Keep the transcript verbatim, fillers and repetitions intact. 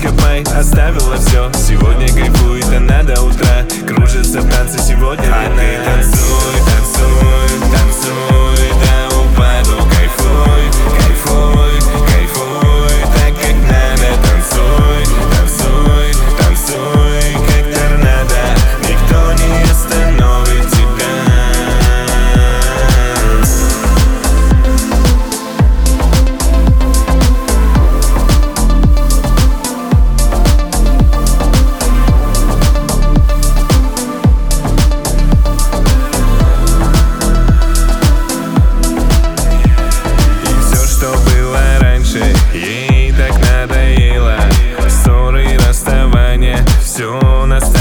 Мэй оставила все, сегодня кайфует она до утра. Кружится в танце сегодня, а ты танцуй, танцуй, танцуй до упаду. Кайфуй, кайфуй, кайфуй, так как надо. Танцуй, танцуй, танцуй, как торнадо. Никто не остановит тебя. Ей так надоело ссоры и расставания, все настало.